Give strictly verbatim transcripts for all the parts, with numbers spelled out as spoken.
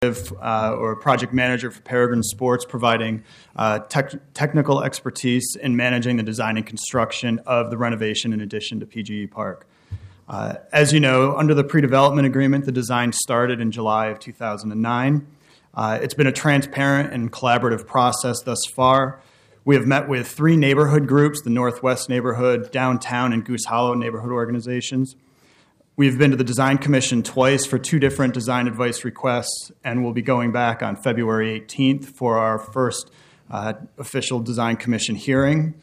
Uh, or project manager for Peregrine Sports, providing uh, tech- technical expertise in managing the design and construction of the renovation in addition to P G E Park. Uh, as you know, under the pre-development agreement, the design started in July of two thousand nine. Uh, it's been a transparent and collaborative process thus far. We have met with three neighborhood groups, the Northwest Neighborhood, Downtown, and Goose Hollow neighborhood organizations. We've been to the Design Commission twice for two different design advice requests, and we'll be going back on February eighteenth for our first uh, official Design Commission hearing.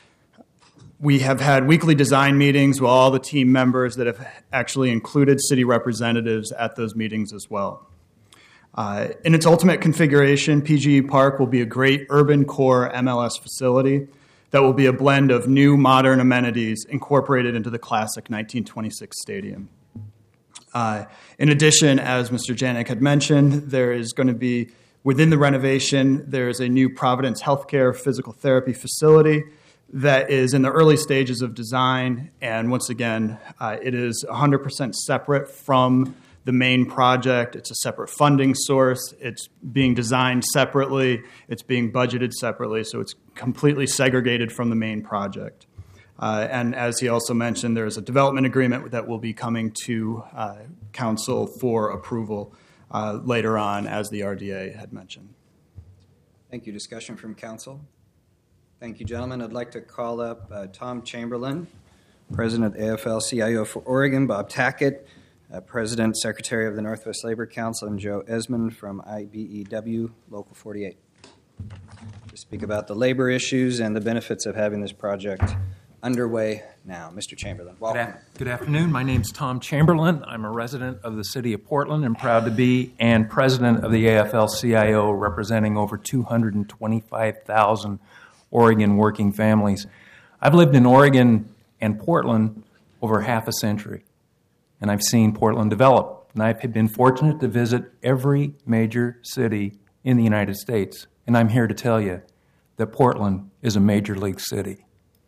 We have had weekly design meetings with all the team members that have actually included city representatives at those meetings as well. Uh, in its ultimate configuration, P G E Park will be a great urban core M L S facility that will be a blend of new modern amenities incorporated into the classic nineteen twenty-six stadium. Uh, in addition, as Mister Janik had mentioned, there is going to be, within the renovation, there is a new Providence Healthcare physical therapy facility that is in the early stages of design, and once again, uh, it is one hundred percent separate from the main project. It's a separate funding source. It's being designed separately. It's being budgeted separately, so it's completely segregated from the main project. Uh, and as he also mentioned, there is a development agreement that will be coming to uh, council for approval uh, later on, as the R D A had mentioned. Thank you. Discussion from council. Thank you, gentlemen. I'd like to call up uh, Tom Chamberlain, President of A F L C I O for Oregon, Bob Tackett, Uh, President, Secretary of the Northwest Labor Council, and Joe Esmond from I B E W, Local forty-eight, to speak about the labor issues and the benefits of having this project underway now. Mister Chamberlain, welcome. Good, a- good afternoon. My name's Tom Chamberlain. I'm a resident of the city of Portland and proud to be, and President of the A F L C I O, representing over two hundred twenty-five thousand Oregon working families. I've lived in Oregon and Portland over half a century, and I've seen Portland develop. And I've been fortunate to visit every major city in the United States. And I'm here to tell you that Portland is a major league city.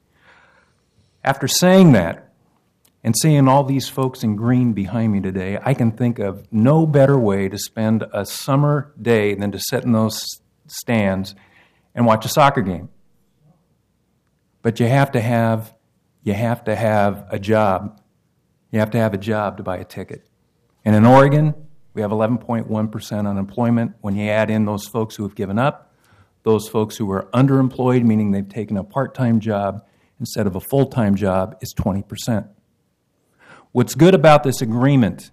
After saying that, and seeing all these folks in green behind me today, I can think of no better way to spend a summer day than to sit in those stands and watch a soccer game. But you have to have, you have to have a job. You have to have a job to buy a ticket. And in Oregon, we have eleven point one percent unemployment. When you add in those folks who have given up, those folks who are underemployed, meaning they've taken a part-time job instead of a full-time job, is twenty percent. What's good about this agreement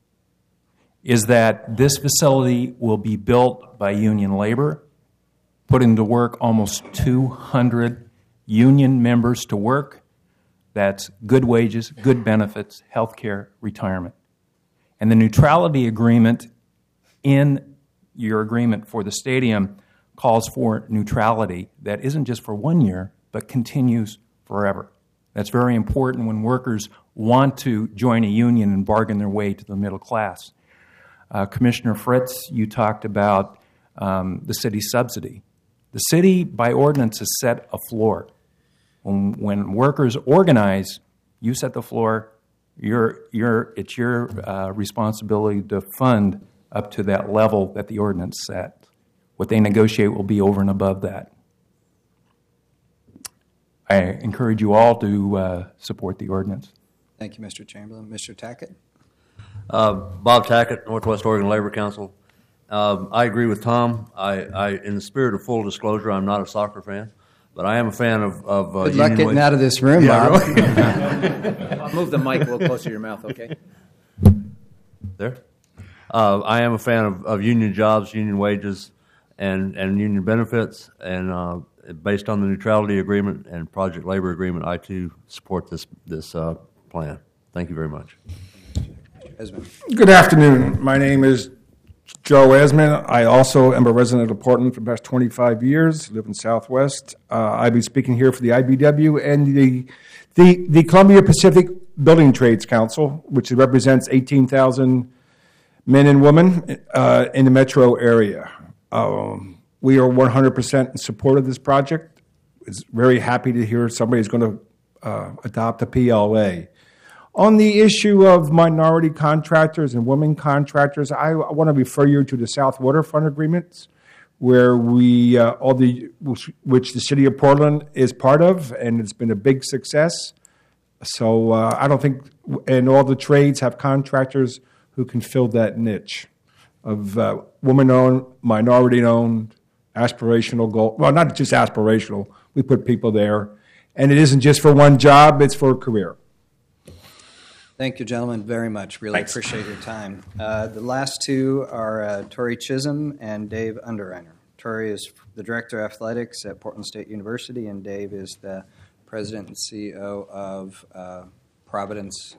is that this facility will be built by union labor, putting to work almost two hundred union members to work. That's good wages, good benefits, health care, retirement. And the neutrality agreement in your agreement for the stadium calls for neutrality that isn't just for one year, but continues forever. That's very important when workers want to join a union and bargain their way to the middle class. Uh, Commissioner Fritz, you talked about um, the city subsidy. The city, by ordinance, has set a floor. When, when workers organize, you set the floor. You're, you're, it's your uh, responsibility to fund up to that level that the ordinance set. What they negotiate will be over and above that. I encourage you all to uh, support the ordinance. Thank you, Mister Chamberlain. Mister Tackett? Uh, Bob Tackett, Northwest Oregon Labor Council. Um, I agree with Tom. I, I, in the spirit of full disclosure, I'm not a soccer fan. But I am a fan of, of uh, Good luck getting wage. out of this room, yeah, Bob. Really? Move the mic a little closer to your mouth, okay? There. Uh, I am a fan of, of union jobs, union wages, and, and union benefits. And uh, based on the neutrality agreement and project labor agreement, I too support this this uh, plan. Thank you very much. Esmond. Good afternoon. My name is Joe Esmond. I also am a resident of Portland for the past twenty-five years, live in Southwest. Uh, I'll be speaking here for the I B W and the, the, the Columbia Pacific Building Trades Council, which represents eighteen thousand men and women uh, in the metro area. Um, we are one hundred percent in support of this project. It's very happy to hear somebody's going to uh, adopt a P L A. On the issue of minority contractors and women contractors, I, I want to refer you to the South Waterfront agreements, where we uh, all the which, which the city of Portland is part of, and it's been a big success. So uh, I don't think, and all the trades have contractors who can fill that niche of uh, woman-owned, minority-owned, aspirational goal. Well, not just aspirational. We put people there, and it isn't just for one job; it's for a career. Thank you, gentlemen, very much. Really Thanks. appreciate your time. Uh, the last two are uh, Tori Chisholm and Dave Underreiner. Tori is the Director of Athletics at Portland State University, and Dave is the President and C E O of uh, Providence,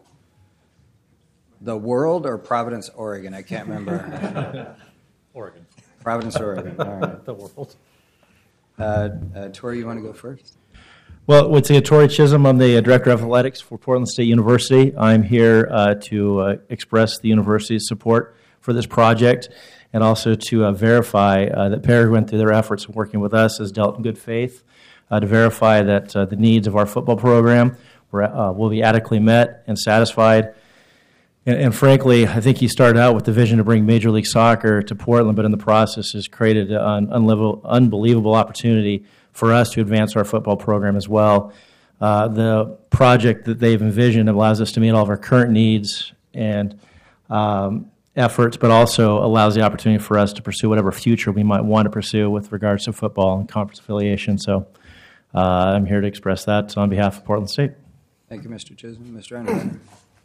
the World, or Providence, Oregon? I can't remember. Oregon. Providence, Oregon. All right. The world. Uh, uh, Tori, you want to go first? Well, with Tori Chisholm, I'm the uh, Director of Athletics for Portland State University. I'm here uh, to uh, express the university's support for this project and also to uh, verify uh, that Peregrine, through their efforts in working with us, has dealt in good faith uh, to verify that uh, the needs of our football program were, uh, will be adequately met and satisfied. And, and frankly, I think he started out with the vision to bring Major League Soccer to Portland, but in the process has created an unlevel, unbelievable opportunity for us to advance our football program as well. Uh, the project that they've envisioned allows us to meet all of our current needs and um, efforts, but also allows the opportunity for us to pursue whatever future we might want to pursue with regards to football and conference affiliation. So uh, I'm here to express that on behalf of Portland State. Thank you, Mister Chisholm. Mister Underreiner.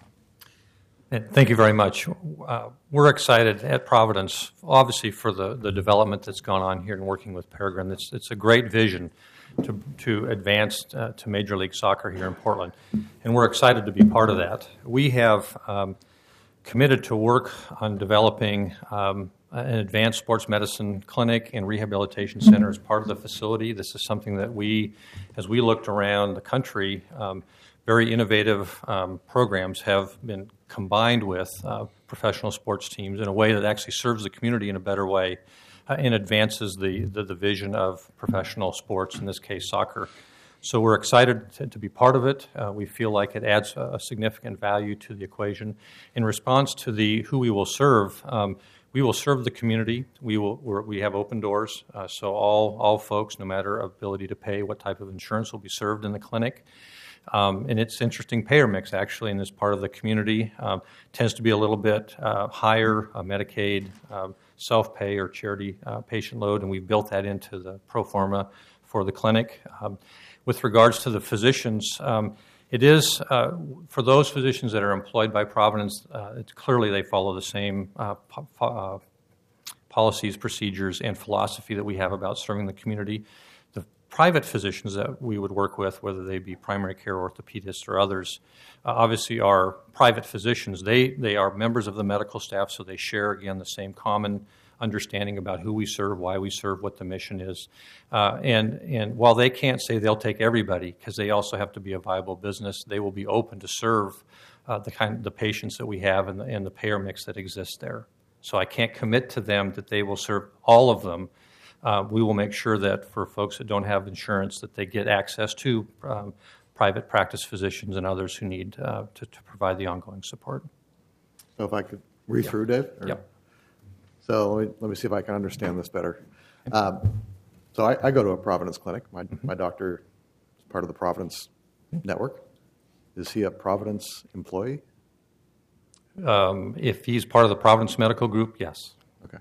And thank you very much. Uh, we're excited at Providence, obviously, for the, the development that's gone on here and working with Peregrine. It's, it's a great vision to, to advance uh, to Major League Soccer here in Portland, and we're excited to be part of that. We have um, committed to work on developing um, an advanced sports medicine clinic and rehabilitation center as part of the facility. This is something that we, as we looked around the country, um, very innovative um, programs have been combined with uh, professional sports teams in a way that actually serves the community in a better way uh, and advances the, the, the vision of professional sports, in this case soccer. So we're excited to, to be part of it. Uh, we feel like it adds a, a significant value to the equation. In response to the who we will serve, um, we will serve the community. We will we're, we have open doors, uh, so all all folks, no matter ability to pay, what type of insurance will be served in the clinic. Um, and it's interesting payer mix, actually, in this part of the community. Um, tends to be a little bit uh, higher uh, Medicaid, um, self-pay, or charity uh, patient load, and we've built that into the pro forma for the clinic. Um, with regards to the physicians, um, it is, uh, for those physicians that are employed by Providence, uh, it's clearly they follow the same uh, po- uh, policies, procedures, and philosophy that we have about serving the community. Private physicians that we would work with, whether they be primary care orthopedists or others, uh, obviously are private physicians. They they are members of the medical staff, so they share, again, the same common understanding about who we serve, why we serve, what the mission is. Uh, and, and while they can't say they'll take everybody, because they also have to be a viable business, they will be open to serve uh, the kind the patients that we have and the, and the payer mix that exists there. So I can't commit to them that they will serve all of them. Uh, we will make sure that for folks that don't have insurance, that they get access to um, private practice physicians and others who need uh, to, to provide the ongoing support. So if I could read through, Dave? Or- Yep. So let me, let me see if I can understand this better. Um, so I, I go to a Providence clinic. My, Mm-hmm. my doctor is part of the Providence network. Is he a Providence employee? Um, if he's part of the Providence Medical Group, yes. Okay.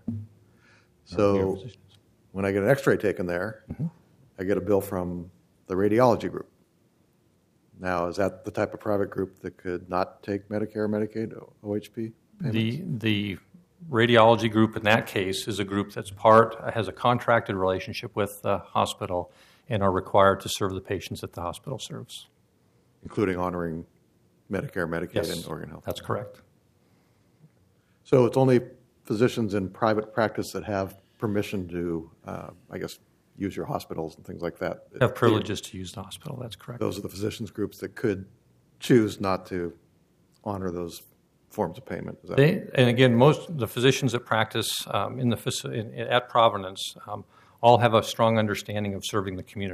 So when I get an x-ray taken there, Mm-hmm. I get a bill from the radiology group. Now, is that the type of private group that could not take Medicare, Medicaid, O H P payments? The the radiology group in that case is a group that's part, has a contracted relationship with the hospital and are required to serve the patients that the hospital serves. Including honoring Medicare, Medicaid, Yes, and Oregon Health. that's correct. So it's only physicians in private practice that have permission to, uh, I guess, use your hospitals and things like that. Have privileges to use the hospital, that's correct. Those are the physicians groups that could choose not to honor those forms of payment. Is that They, and again, most the physicians that practice um, in the faci- in, at Providence um, all have a strong understanding of serving the community.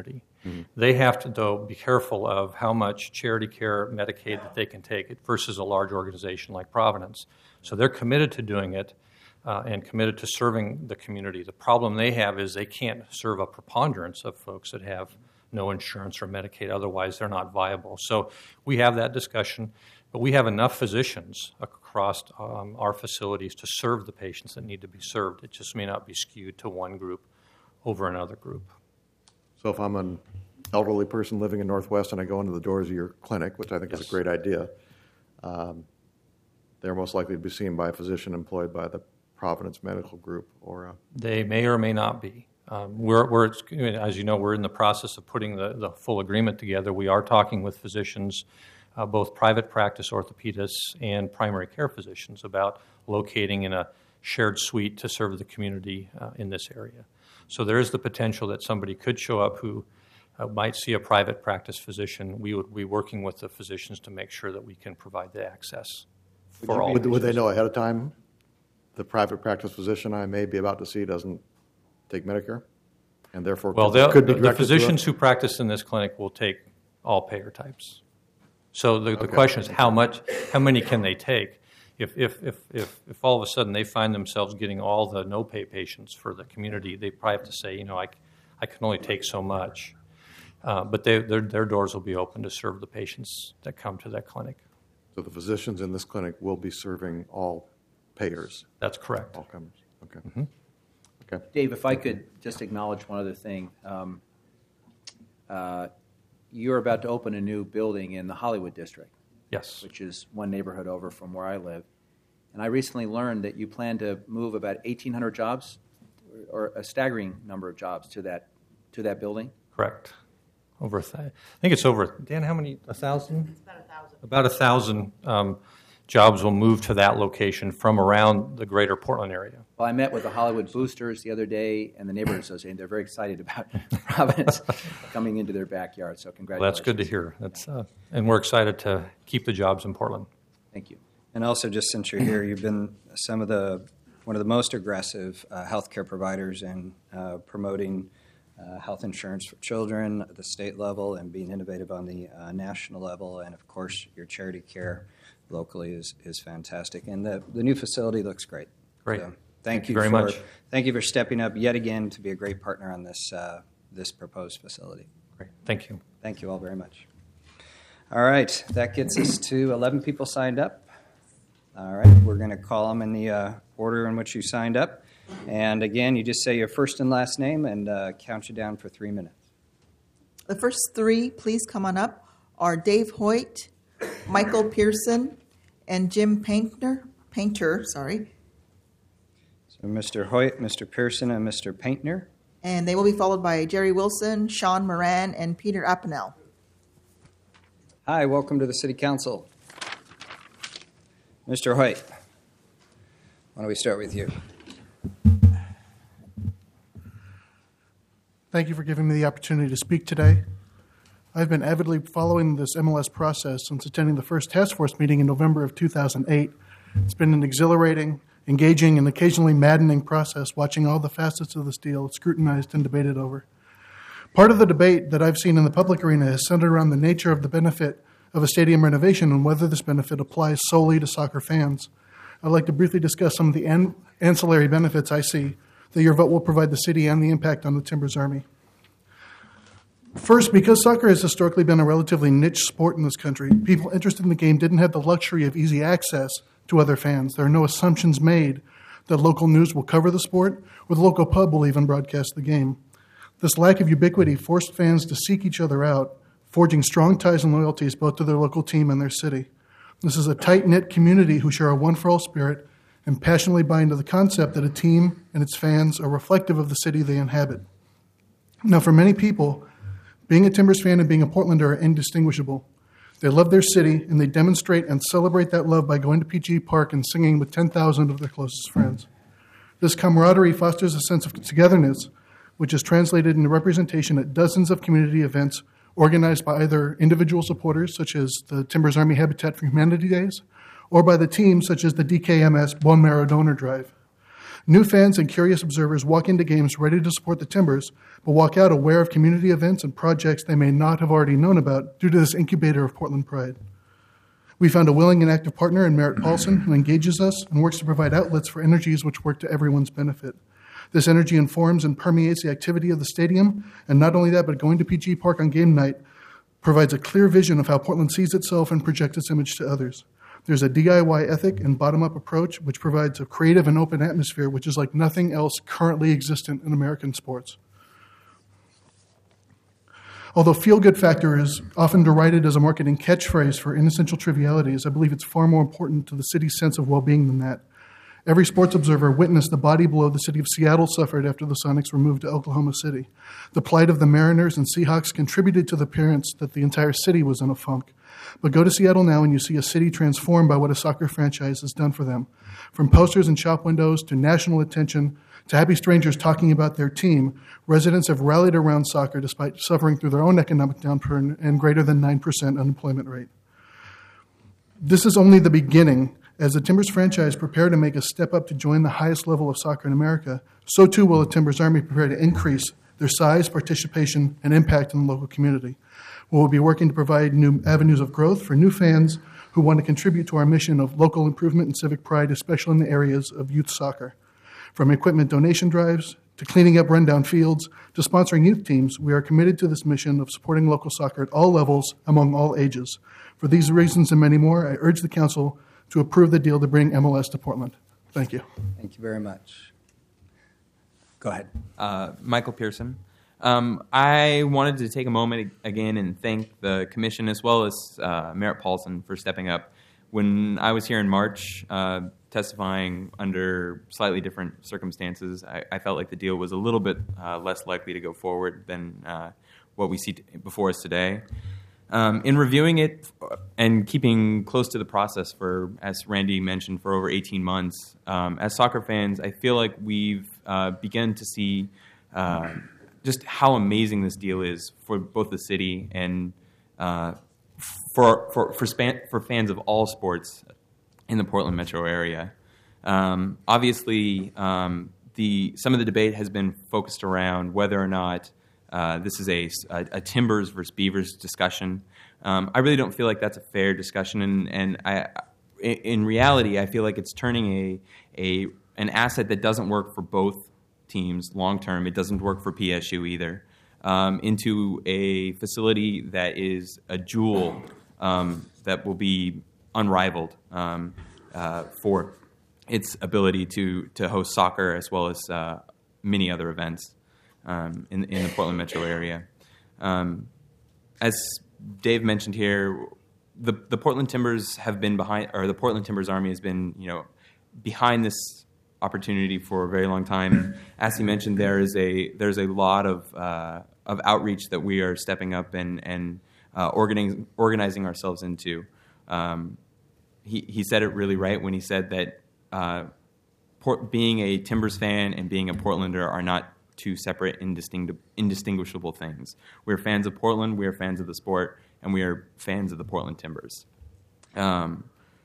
Mm-hmm. They have to, though, be careful of how much charity care, Medicaid that they can take versus a large organization like Providence. So they're committed to doing it uh, and committed to serving the community. The problem they have is they can't serve a preponderance of folks that have no insurance or Medicaid. Otherwise, they're not viable. So we have that discussion, but we have enough physicians across um, our facilities to serve the patients that need to be served. It just may not be skewed to one group over another group. So if I'm an elderly person living in Northwest and I go into the doors of your clinic, which I think Yes. is a great idea, um, they're most likely to be seen by a physician employed by the Providence Medical Group or a... They may or may not be. Um, we're, we're, as you know, we're in the process of putting the, the full agreement together. We are talking with physicians, uh, both private practice orthopedists and primary care physicians, about locating in a shared suite to serve the community uh, in this area. So there is the potential that somebody could show up who uh, might see a private practice physician. We would be working with the physicians to make sure that we can provide the access for all. Would, would they know ahead of time the private practice physician I may be about to see doesn't take Medicare, and therefore well, could, could be the, the directed to physicians it? who practice in this clinic will take all payer types. So the, the Okay. question is how much, how many can they take? If, if, if, if, if all of a sudden they find themselves getting all the no-pay patients for the community, they probably have to say, you know, I, I can only take so much. Uh, but they, their, their doors will be open to serve the patients that come to that clinic. So the physicians in this clinic will be serving all payers, That's correct. all comers. Okay. Mm-hmm. Okay. Dave, if I could just acknowledge one other thing. Um, uh, you're about to open a new building in the Hollywood district, Yes. which is one neighborhood over from where I live. And I recently learned that you plan to move about eighteen hundred jobs, or a staggering number of jobs, to that to that building. Correct. Over, a th- I think it's over, Dan, how many, a thousand? It's about a thousand. About a thousand um, jobs will move to that location from around the greater Portland area. Well, I met with the Hollywood Boosters the other day and the Neighborhood Association. They're very excited about Providence coming into their backyard, so Well, congratulations. that's good to hear. That's, uh, and we're excited to keep the jobs in Portland. Thank you. And also, just since you're here, you've been some of the one of the most aggressive uh, healthcare providers in uh, promoting uh, health insurance for children at the state level and being innovative on the uh, national level. And of course, your charity care locally is, is fantastic. And the, the new facility looks great. Great. So, thank, Thank you you very for, much. Thank you for stepping up yet again to be a great partner on this uh, this proposed facility. Great. Thank you. Thank you all very much. All right, that gets us to eleven people signed up. All right, we're going to call them in the uh, order in which you signed up. And again, you just say your first and last name and uh, count you down for three minutes. The first three, please come on up, are Dave Hoyt, Michael Pearson, and Jim Painter. Painter, sorry. So Mister Hoyt, Mister Pearson, and Mister Paintner. And they will be followed by Jerry Wilson, Sean Moran, and Peter Appenell. Hi, welcome to the City Council. Mister Hoyt, why don't we start with you? Thank you for giving me the opportunity to speak today. I've been avidly following this M L S process since attending the first task force meeting in November of two thousand eight. It's been an exhilarating, engaging, and occasionally maddening process watching all the facets of this deal scrutinized and debated over. Part of the debate that I've seen in the public arena is centered around the nature of the benefit of a stadium renovation and whether this benefit applies solely to soccer fans. I'd like to briefly discuss some of the an- ancillary benefits I see that your vote will provide the city and the impact on the Timbers Army. First, because soccer has historically been a relatively niche sport in this country, people interested in the game didn't have the luxury of easy access to other fans. There are no assumptions made that local news will cover the sport or the local pub will even broadcast the game. This lack of ubiquity forced fans to seek each other out, forging strong ties and loyalties both to their local team and their city. This is a tight-knit community who share a one-for-all spirit and passionately buy into the concept that a team and its fans are reflective of the city they inhabit. Now, for many people, being a Timbers fan and being a Portlander are indistinguishable. They love their city, and they demonstrate and celebrate that love by going to P G E Park and singing with ten thousand of their closest friends. This camaraderie fosters a sense of togetherness, which is translated into representation at dozens of community events organized by either individual supporters, such as the Timbers Army Habitat for Humanity Days, or by the team, such as the D K M S Bone Marrow Donor Drive. New fans and curious observers walk into games ready to support the Timbers, but walk out aware of community events and projects they may not have already known about due to this incubator of Portland pride. We found a willing and active partner in Merritt Paulson who engages us and works to provide outlets for energies which work to everyone's benefit. This energy informs and permeates the activity of the stadium, and not only that, but going to P G E Park on game night provides a clear vision of how Portland sees itself and projects its image to others. There's a D I Y ethic and bottom-up approach which provides a creative and open atmosphere which is like nothing else currently existent in American sports. Although feel-good factor is often derided as a marketing catchphrase for inessential trivialities, I believe it's far more important to the city's sense of well-being than that. Every sports observer witnessed the body blow the city of Seattle suffered after the Sonics were moved to Oklahoma City. The plight of the Mariners and Seahawks contributed to the appearance that the entire city was in a funk. But go to Seattle now and you see a city transformed by what a soccer franchise has done for them. From posters in shop windows to national attention to happy strangers talking about their team, residents have rallied around soccer despite suffering through their own economic downturn and greater than nine percent unemployment rate. This is only the beginning. As the Timbers franchise prepare to make a step up to join the highest level of soccer in America, so too will the Timbers Army prepare to increase their size, participation, and impact in the local community. We will be working to provide new avenues of growth for new fans who want to contribute to our mission of local improvement and civic pride, especially in the areas of youth soccer. From equipment donation drives to cleaning up rundown fields to sponsoring youth teams, we are committed to this mission of supporting local soccer at all levels among all ages. For these reasons and many more, I urge the council to approve the deal to bring M L S to Portland. Thank you. Thank you very much. Go ahead. Uh, Michael Pearson. Um, I wanted to take a moment again and thank the commission as well as uh, Merritt Paulson for stepping up. When I was here in March uh, testifying under slightly different circumstances, I, I felt like the deal was a little bit uh, less likely to go forward than uh, what we see t- before us today. Um, in reviewing it and keeping close to the process for, as Randy mentioned, for over eighteen months, um, as soccer fans, I feel like we've uh, begun to see uh, just how amazing this deal is for both the city and uh, for for for, span, for fans of all sports in the Portland metro area. Um, obviously, um, the some of the debate has been focused around whether or not Uh, this is a, a, a Timbers versus Beavers discussion. Um, I really don't feel like that's a fair discussion, and, and I, in reality, I feel like it's turning a, a an asset that doesn't work for both teams long term. It doesn't work for P S U either, um, into a facility that is a jewel um, that will be unrivaled um, uh, for its ability to to host soccer as well as uh, many other events. Um, in, in the Portland metro area. Um, as Dave mentioned here, the the Portland Timbers have been behind, or the Portland Timbers Army has been, you know, behind this opportunity for a very long time. As he mentioned, there is a there's a lot of uh, of outreach that we are stepping up and and uh, organizing organizing ourselves into. Um, he he said it really right when he said that uh, Port, being a Timbers fan and being a Portlander are not two separate, indistingu- indistinguishable things. We're fans of Portland, we are fans of the sport, and we are fans of the Portland Timbers. Um,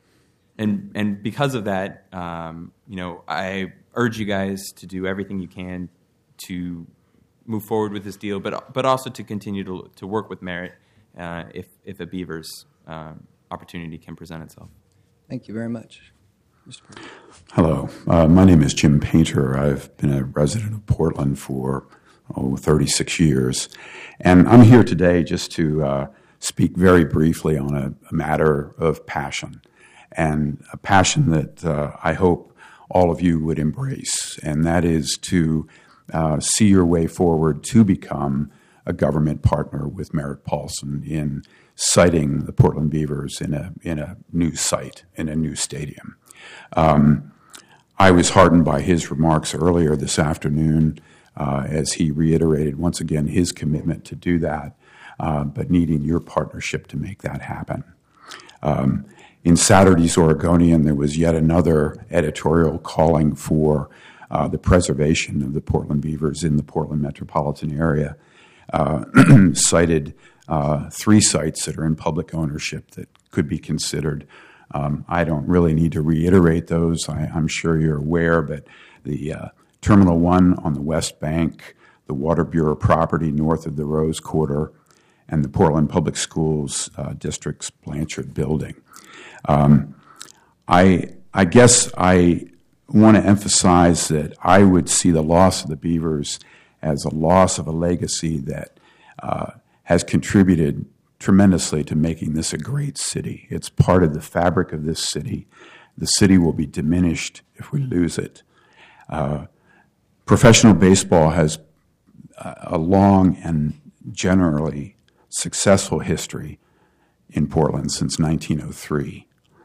and and because of that, um, you know, I urge you guys to do everything you can to move forward with this deal, but but also to continue to to work with Merritt uh, if if a Beavers um, opportunity can present itself. Thank you very much. Mister Hello, uh, my name is Jim Painter. I've been a resident of Portland for oh, thirty-six years, and I'm here today just to uh, speak very briefly on a, a matter of passion, and a passion that uh, I hope all of you would embrace, and that is to uh, see your way forward to become a government partner with Merritt Paulson in siting the Portland Beavers in a in a new site, in a new stadium. Um, I was heartened by his remarks earlier this afternoon uh, as he reiterated once again his commitment to do that, uh, but needing your partnership to make that happen. Um, in Saturday's Oregonian, there was yet another editorial calling for uh, the preservation of the Portland Beavers in the Portland metropolitan area, uh, cited uh, three sites that are in public ownership that could be considered. Um, I don't really need to reiterate those. I, I'm sure you're aware, but the uh, Terminal one on the West Bank, the Water Bureau property north of the Rose Quarter, and the Portland Public Schools uh, District's Blanchard building. Um, I, I guess I want to emphasize that I would see the loss of the Beavers as a loss of a legacy that uh, has contributed tremendously to making this a great city. It's part of the fabric of this city. The city will be diminished if we lose it. Uh, professional baseball has a long and generally successful history in Portland since nineteen oh three.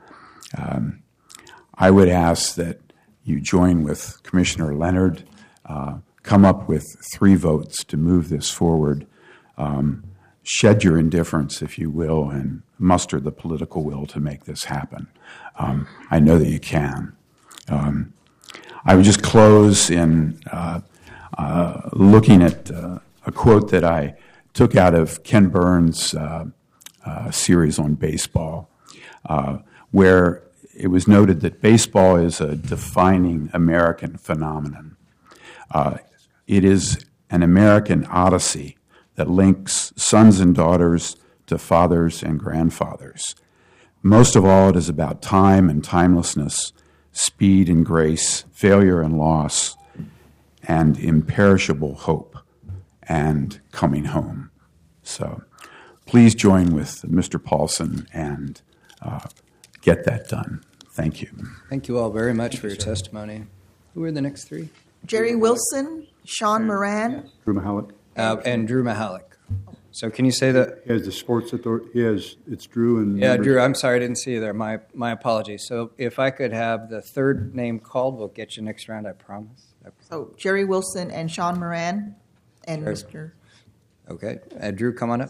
Um, I would ask that you join with Commissioner Leonard, uh, come up with three votes to move this forward. Um, shed your indifference, if you will, and muster the political will to make this happen. Um, I know that you can. Um, I would just close in uh, uh, looking at uh, a quote that I took out of Ken Burns' uh, uh, series on baseball, uh, where it was noted that baseball is a defining American phenomenon. Uh, it is an American odyssey that links sons and daughters to fathers and grandfathers. Most of all, it is about time and timelessness, speed and grace, failure and loss, and imperishable hope and coming home. So please join with Mister Paulson and uh, get that done. Thank you. Thank you all very much for your testimony. Who are the next three? Jerry Wilson, Sean Moran, Drew Mahalik. Uh, and Drew Mahalik. So can you say that? He has the sports authority. He has, it's Drew and. Yeah, members. Drew, I'm sorry I didn't see you there. My my apologies. So if I could have the third name called, we'll get you next round, I promise. so Jerry Wilson and Sean Moran, and Sure. Mister Okay. Uh, Drew, come on up.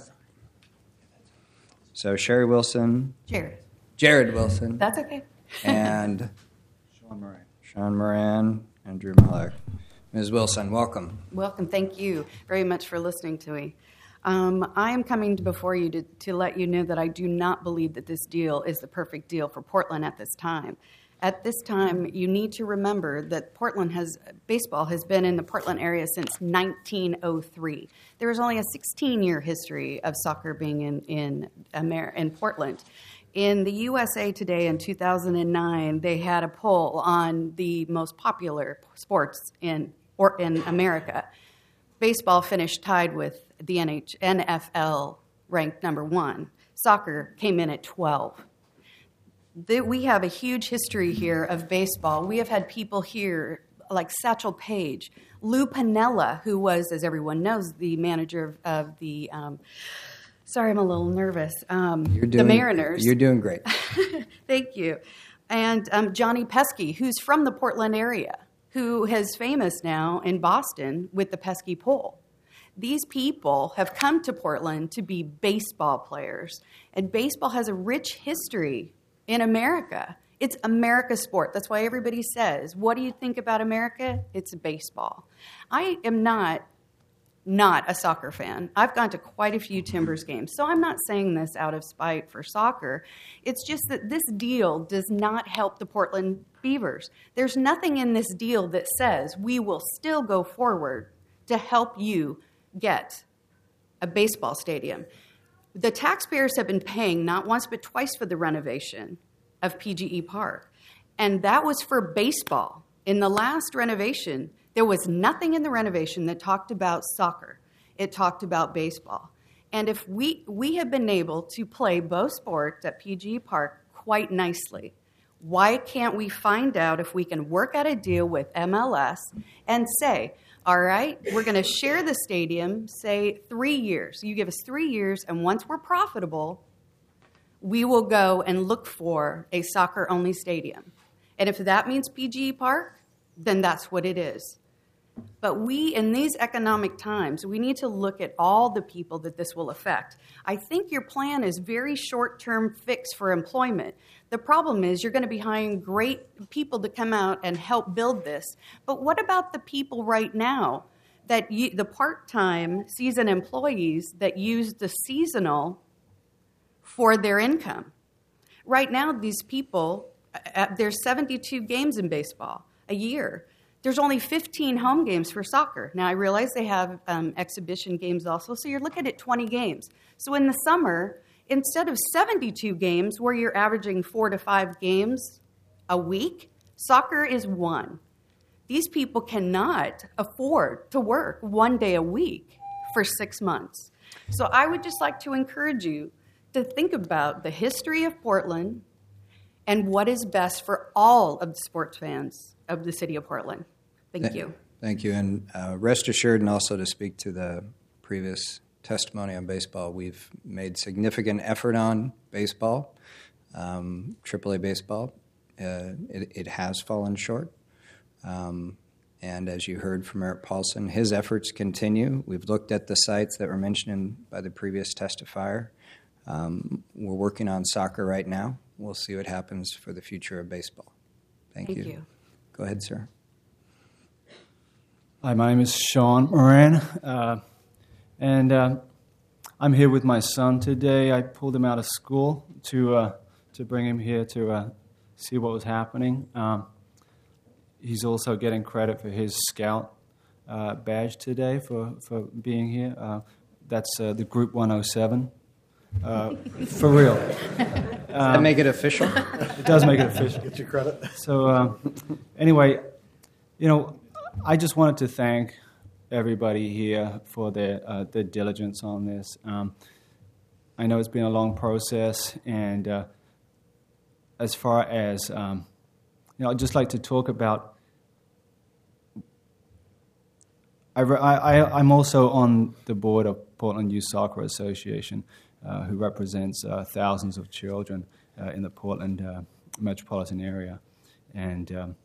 So Sherry Wilson. Jared. Jared Wilson. That's okay. And Sean Moran. Sean Moran and Drew Mahalik. Miz Wilson, welcome. Welcome. Thank you very much for listening to me. Um, I am coming before you to, to let you know that I do not believe that this deal is the perfect deal for Portland at this time. At this time, you need to remember that Portland has, baseball has been in the Portland area since nineteen oh three. There is only a sixteen-year history of soccer being in, in, Amer- in Portland. In the U S A Today in two thousand nine, they had a poll on the most popular sports in, or in America. Baseball finished tied with the N H- N F L, ranked number one. Soccer came in at twelve. The, we have a huge history here of baseball. We have had people here like Satchel Paige, Lou Piniella, who was, as everyone knows, the manager of, of the, um, sorry, I'm a little nervous, um, You're doing, the Mariners. You're doing great. Thank you. And um, Johnny Pesky, who's from the Portland area, who is famous now in Boston with the Pesky Pole. These people have come to Portland to be baseball players, and baseball has a rich history in America. It's America's sport. That's why everybody says, what do you think about America? It's baseball. I am not not a soccer fan. I've gone to quite a few Timbers games, so I'm not saying this out of spite for soccer. It's just that this deal does not help the Portland Beavers. There's nothing in this deal that says we will still go forward to help you get a baseball stadium. The taxpayers have been paying not once but twice for the renovation of P G E Park, and that was for baseball. In the last renovation, there was nothing in the renovation that talked about soccer. It talked about baseball. And if we, we have been able to play both sports at P G E Park quite nicely, why can't we find out if we can work out a deal with M L S and say, all right, we're going to share the stadium, say three years. You give us three years, and once we're profitable, we will go and look for a soccer-only stadium. And if that means P G E Park, then that's what it is. But we, in these economic times, we need to look at all the people that this will affect. I think your plan is very short-term fix for employment. The problem is you're going to be hiring great people to come out and help build this. But what about the people right now, that you, the part-time season employees that use the seasonal for their income? Right now, these people, uh, there's seventy-two games in baseball a year. There's only fifteen home games for soccer. Now, I realize they have um, exhibition games also, so you're looking at twenty games. So in the summer, instead of seventy-two games, where you're averaging four to five games a week, soccer is one. These people cannot afford to work one day a week for six months. So I would just like to encourage you to think about the history of Portland and what is best for all of the sports fans of the city of Portland. Thank you. Thank you. And uh, rest assured, and also to speak to the previous testimony on baseball, we've made significant effort on baseball, um, triple A baseball. Uh, it, it has fallen short. Um, and as you heard from Eric Paulson, his efforts continue. We've looked at the sites that were mentioned by the previous testifier. Um, we're working on soccer right now. We'll see what happens for the future of baseball. Thank, Thank you. you. Go ahead, sir. Hi, my name is Sean Moran, uh, and uh, I'm here with my son today. I pulled him out of school to uh, to bring him here to uh, see what was happening. Um, he's also getting credit for his Scout uh, badge today for, for being here. Uh, that's uh, the Group one oh seven. Uh, for real. Does that make it official? It does make it official. Get your credit. So uh, anyway, you know, I just wanted to thank everybody here for their uh, their diligence on this. Um, I know it's been a long process, and uh, as far as um, you know, I'd just like to talk about. I, I I'm also on the board of Portland Youth Soccer Association, uh, who represents uh, thousands of children uh, in the Portland uh, metropolitan area, and. Um,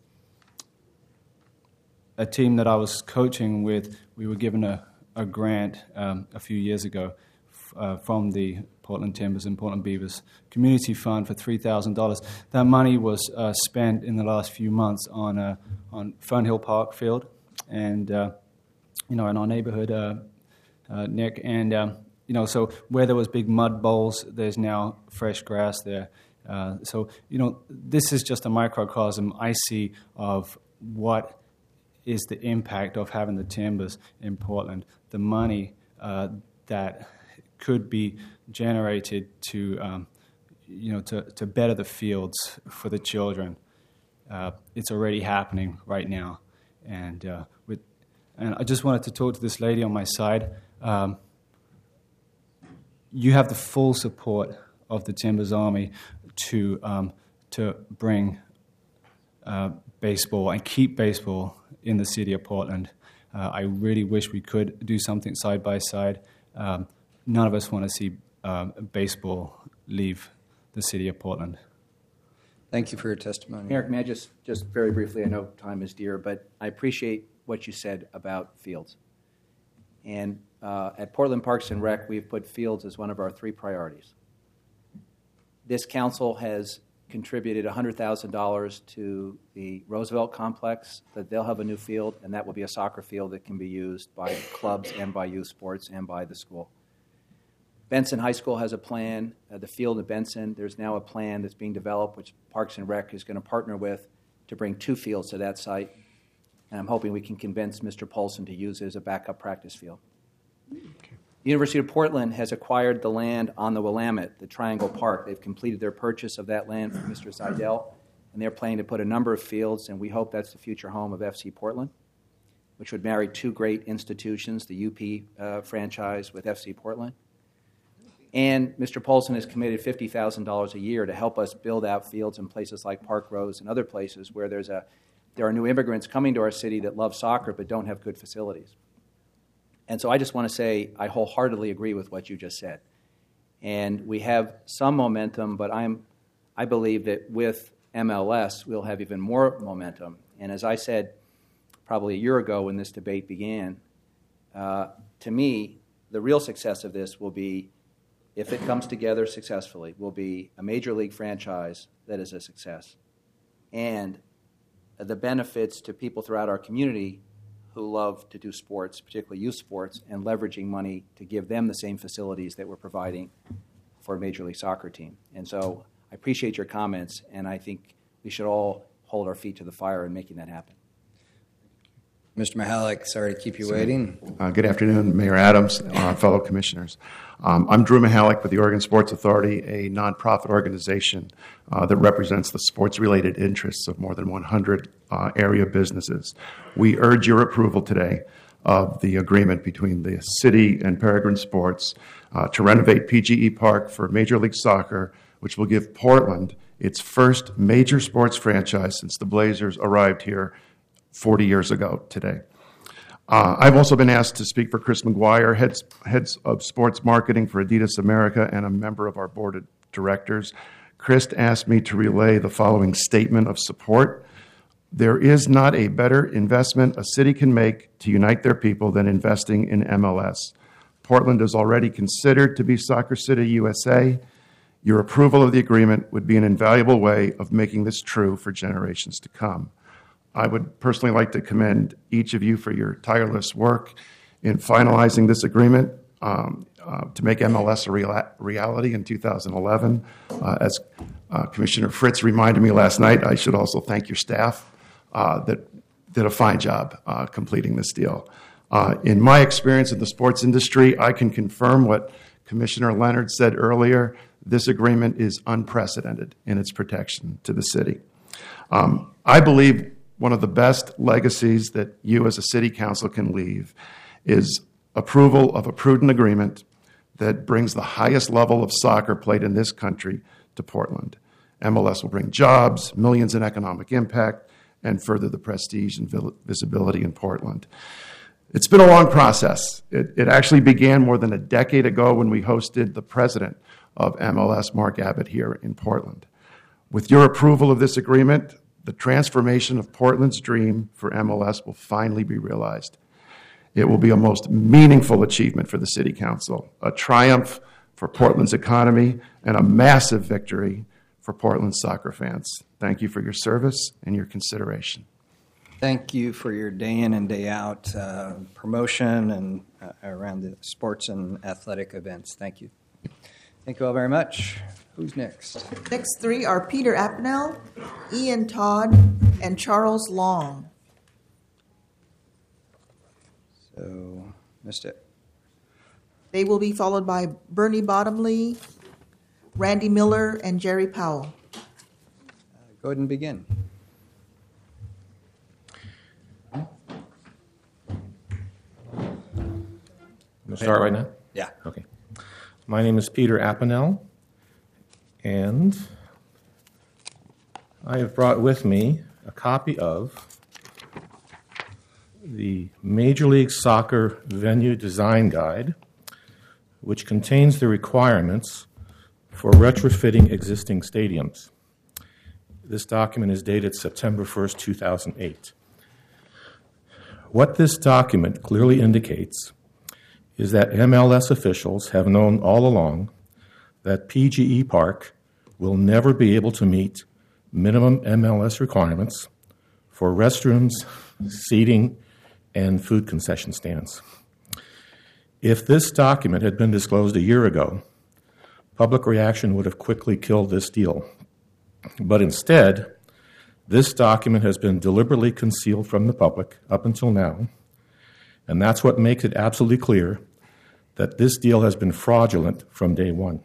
A team that I was coaching with, we were given a, a grant um, a few years ago f- uh, from the Portland Timbers and Portland Beavers Community Fund for three thousand dollars. That money was uh, spent in the last few months on uh, on Fernhill Park Field, and uh, you know, in our neighborhood, uh, uh, Nick, and um, you know, so where there was big mud bowls, there's now fresh grass there. Uh, so you know, this is just a microcosm I see of what is the impact of having the Timbers in Portland, the money uh, that could be generated to, um, you know, to, to better the fields for the children. Uh, it's already happening right now, and uh, with, and I just wanted to talk to this lady on my side. Um, you have the full support of the Timbers Army to um, to bring uh, baseball and keep baseball in the city of Portland. Uh, I really wish we could do something side by side. Um, none of us want to see uh, baseball leave the city of Portland. Thank you for your testimony. Eric, may I just, just very briefly, I know time is dear, but I appreciate what you said about fields. And uh, at Portland Parks and Rec, we've put fields as one of our three priorities. This council has contributed one hundred thousand dollars to the Roosevelt complex, that they'll have a new field, and that will be a soccer field that can be used by clubs and by youth sports and by the school. Benson High School has a plan. Uh, the field at Benson, there's now a plan that's being developed, which Parks and Rec is going to partner with to bring two fields to that site. And I'm hoping we can convince Mister Paulson to use it as a backup practice field. Okay. The University of Portland has acquired the land on the Willamette, the Triangle Park. They've completed their purchase of that land from Mister Seidel, and they're planning to put a number of fields, and we hope that's the future home of F C Portland, which would marry two great institutions, the U P uh, franchise with F C Portland. And Mister Paulson has committed fifty thousand dollars a year to help us build out fields in places like Park Rose and other places where there's a, there are new immigrants coming to our city that love soccer but don't have good facilities. And so I just want to say I wholeheartedly agree with what you just said. And we have some momentum, but I'm, I believe that with M L S we'll have even more momentum. And as I said probably a year ago when this debate began, uh, to me, the real success of this will be, if it comes together successfully, will be a major league franchise that is a success. And the benefits to people throughout our community who love to do sports, particularly youth sports, and leveraging money to give them the same facilities that we're providing for a Major League Soccer team. And so I appreciate your comments, and I think we should all hold our feet to the fire in making that happen. Mister Mihalik, sorry to keep you waiting. Uh, good afternoon, Mayor Adams, uh, fellow commissioners. Um, I'm Drew Mihalik with the Oregon Sports Authority, a nonprofit organization uh, that represents the sports-related interests of more than one hundred uh, area businesses. We urge your approval today of the agreement between the city and Peregrine Sports uh, to renovate P G E Park for Major League Soccer, which will give Portland its first major sports franchise since the Blazers arrived here forty years ago today. Uh, I've also been asked to speak for Chris McGuire, heads, heads of sports marketing for Adidas America and a member of our board of directors. Chris asked me to relay the following statement of support. There is not a better investment a city can make to unite their people than investing in M L S. Portland is already considered to be Soccer City U S A. Your approval of the agreement would be an invaluable way of making this true for generations to come. I would personally like to commend each of you for your tireless work in finalizing this agreement um, uh, to make M L S a real- reality in two thousand eleven. Uh, as uh, Commissioner Fritz reminded me last night, I should also thank your staff uh, that did a fine job uh, completing this deal. Uh, in my experience in the sports industry, I can confirm what Commissioner Leonard said earlier. This agreement is unprecedented in its protection to the city. Um, I believe one of the best legacies that you as a city council can leave is approval of a prudent agreement that brings the highest level of soccer played in this country to Portland. M L S will bring jobs, millions in economic impact, and further the prestige and visibility in Portland. It's been a long process. It, it actually began more than a decade ago when we hosted the president of M L S, Mark Abbott, here in Portland. With your approval of this agreement, the transformation of Portland's dream for M L S will finally be realized. It will be a most meaningful achievement for the City Council, a triumph for Portland's economy, and a massive victory for Portland soccer fans. Thank you for your service and your consideration. Thank you for your day in and day out uh, promotion and uh, around the sports and athletic events. Thank you. Thank you all very much. Who's next? Next three are Peter Apnell, Ian Todd, and Charles Long. So, Mister They will be followed by Bernie Bottomley, Randy Miller, and Jerry Powell. Uh, go ahead and begin. We'll start right now? Yeah. Okay. My name is Peter Apnell, and I have brought with me a copy of the Major League Soccer Venue Design Guide, which contains the requirements for retrofitting existing stadiums. This document is dated September first, two thousand eight. What this document clearly indicates is that M L S officials have known all along that P G E Park will never be able to meet minimum M L S requirements for restrooms, seating, and food concession stands. If this document had been disclosed a year ago, public reaction would have quickly killed this deal. But instead, this document has been deliberately concealed from the public up until now, and that's what makes it absolutely clear that this deal has been fraudulent from day one.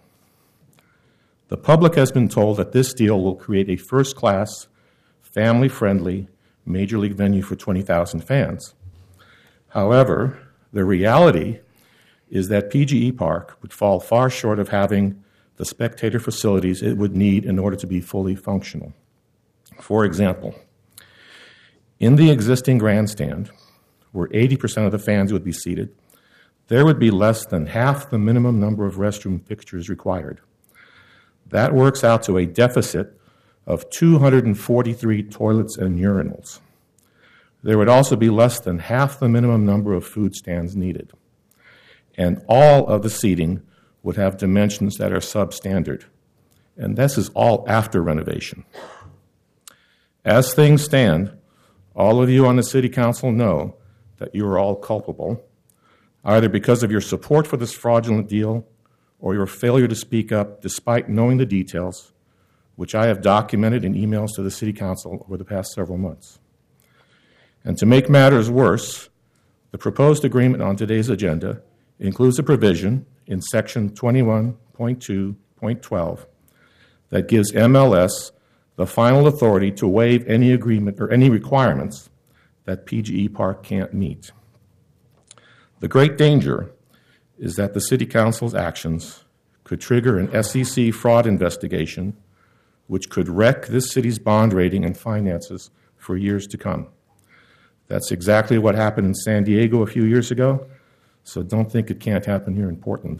The public has been told that this deal will create a first-class, family-friendly Major League venue for twenty thousand fans. However, the reality is that P G E Park would fall far short of having the spectator facilities it would need in order to be fully functional. For example, in the existing grandstand, where eighty percent of the fans would be seated, there would be less than half the minimum number of restroom fixtures required. That works out to a deficit of two hundred forty-three toilets and urinals. There would also be less than half the minimum number of food stands needed. And all of the seating would have dimensions that are substandard. And this is all after renovation. As things stand, all of you on the City Council know that you are all culpable, either because of your support for this fraudulent deal or your failure to speak up despite knowing the details, which I have documented in emails to the City Council over the past several months. And to make matters worse, the proposed agreement on today's agenda includes a provision in Section twenty-one point two point twelve that gives M L S the final authority to waive any agreement or any requirements that P G E Park can't meet. The great danger is that the City Council's actions could trigger an S E C fraud investigation which could wreck this city's bond rating and finances for years to come. That's exactly what happened in San Diego a few years ago, so don't think it can't happen here in Portland.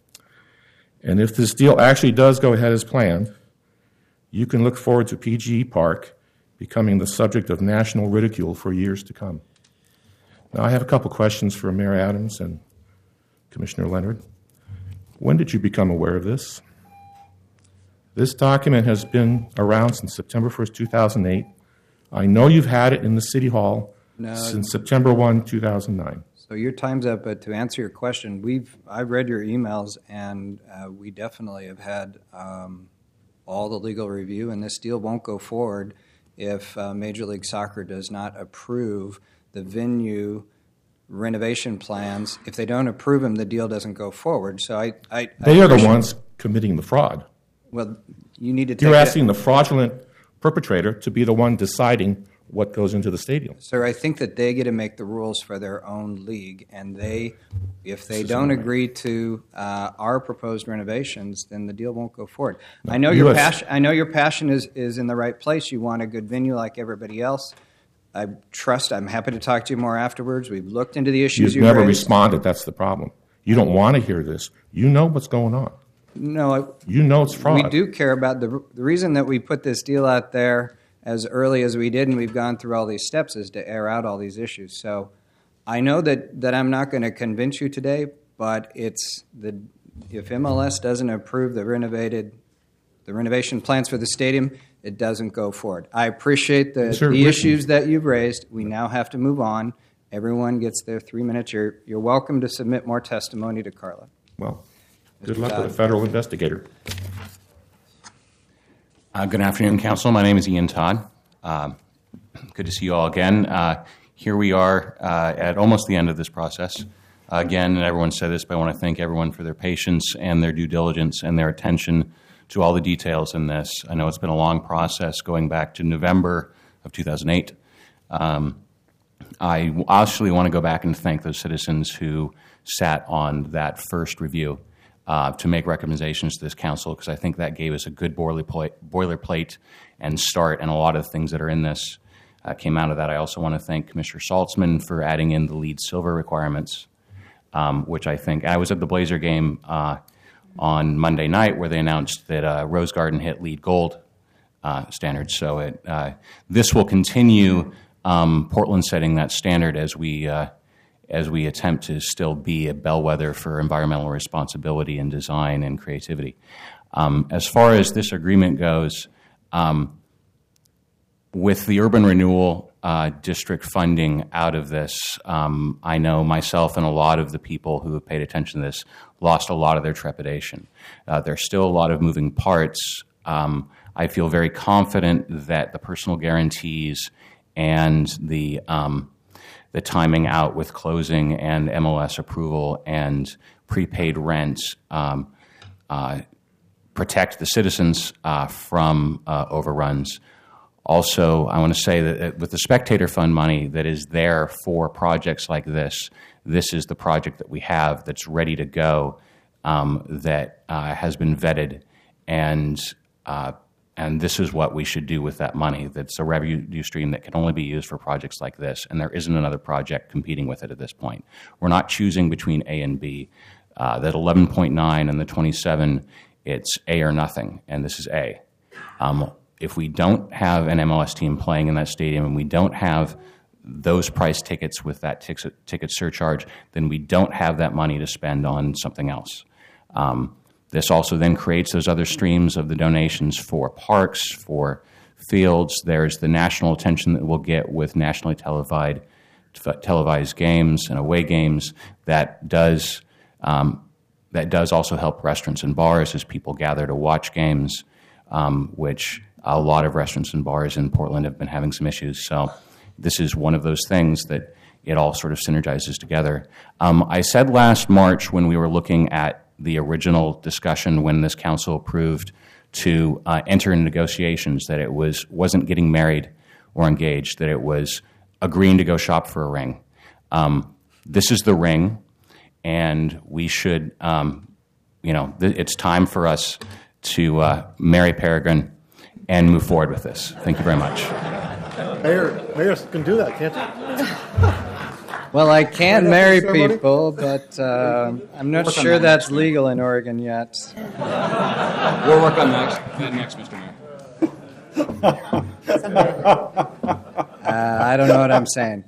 And if this deal actually does go ahead as planned, you can look forward to P G E Park becoming the subject of national ridicule for years to come. Now, I have a couple questions for Mayor Adams and Commissioner Leonard. When did you become aware of this? This document has been around since September first, two thousand eight. I know you've had it in the City Hall No. since September first, two thousand nine. So your time's up, but to answer your question, we've I've read your emails, and uh, we definitely have had um, all the legal review, and this deal won't go forward if uh, Major League Soccer does not approve the venue renovation plans. If they don't approve them, the deal doesn't go forward. So I, I They I are the ones committing the fraud. Well, you need to. Take You're it- asking the fraudulent perpetrator to be the one deciding what goes into the stadium. Sir, I think that they get to make the rules for their own league, and they, if they This is don't right. agree to uh, our proposed renovations, then the deal won't go forward. No, I know U your S passion. I know your passion is, is in the right place. You want a good venue like everybody else. I trust. I'm happy to talk to you more afterwards. We've looked into the issues You've you never raised. responded. That's the problem. You don't want to hear this. You know what's going on. No, I, You know it's fraud. we do care about the the reason that we put this deal out there as early as we did, and we've gone through all these steps, is to air out all these issues. So I know that, that I'm not going to convince you today, but it's the if M L S doesn't approve the renovated the renovation plans for the stadium, it doesn't go forward. I appreciate the, Sir, the Rick- issues that you've raised. We now have to move on. Everyone gets their three minutes. You're you're welcome to submit more testimony to Carla. Well, good Mister luck Dodd. with a federal investigator. Uh, good afternoon, Council. My name is Ian Todd. Um, good to see you all again. Uh, here we are uh, at almost the end of this process. Uh, again, and everyone said this, but I want to thank everyone for their patience and their due diligence and their attention to all the details in this. I know it's been a long process going back to November of two thousand eight. Um, I actually want to go back and thank those citizens who sat on that first review uh, to make recommendations to this council, because I think that gave us a good boilerplate, boilerplate and start, and a lot of things that are in this uh, came out of that. I also want to thank Commissioner Saltzman for adding in the LEED Silver requirements, um, which I think, I was at the Blazer game uh, on Monday night where they announced that uh, Rose Garden hit LEED Gold uh, standards. So it, uh, this will continue um, Portland setting that standard as we uh, as we attempt to still be a bellwether for environmental responsibility and design and creativity. Um, as far as this agreement goes, um, with the urban renewal uh, district funding out of this, um, I know myself and a lot of the people who have paid attention to this lost a lot of their trepidation. Uh, there's still a lot of moving parts. Um, I feel very confident that the personal guarantees and the um, the timing out with closing and M L S approval and prepaid rents um, uh, protect the citizens uh, from uh, overruns. Also, I want to say that with the spectator fund money that is there for projects like this, this is the project that we have that's ready to go, um, that uh, has been vetted, and uh, and this is what we should do with that money. That's a revenue stream that can only be used for projects like this, and there isn't another project competing with it at this point. We're not choosing between A and B. Uh, that eleven point nine and the twenty-seven, it's A or nothing, and this is A. Um, if we don't have an M L S team playing in that stadium and we don't have those price tickets with that ticket, ticket surcharge, then we don't have that money to spend on something else. Um, This also then creates those other streams of the donations for parks, for fields. There's the national attention that we'll get with nationally televised, televised games and away games. That does um, that does also help restaurants and bars as people gather to watch games, um, which a lot of restaurants and bars in Portland have been having some issues. So this is one of those things that it all sort of synergizes together. Um, I said last March when we were looking at the original discussion when this council approved to uh, enter into negotiations that it was, wasn't getting married or engaged, that it was agreeing to go shop for a ring. Um, this is the ring, and we should, um, you know, th- it's time for us to uh, marry Peregrine and move forward with this. Thank you very much. Mayor, mayors can do that, can't you? Well, I can Right marry after the ceremony? people, but uh, I'm not Work on sure that that's next. legal in Oregon yet. We'll work on that that next, Mister Mayor. Uh, I don't know what I'm saying.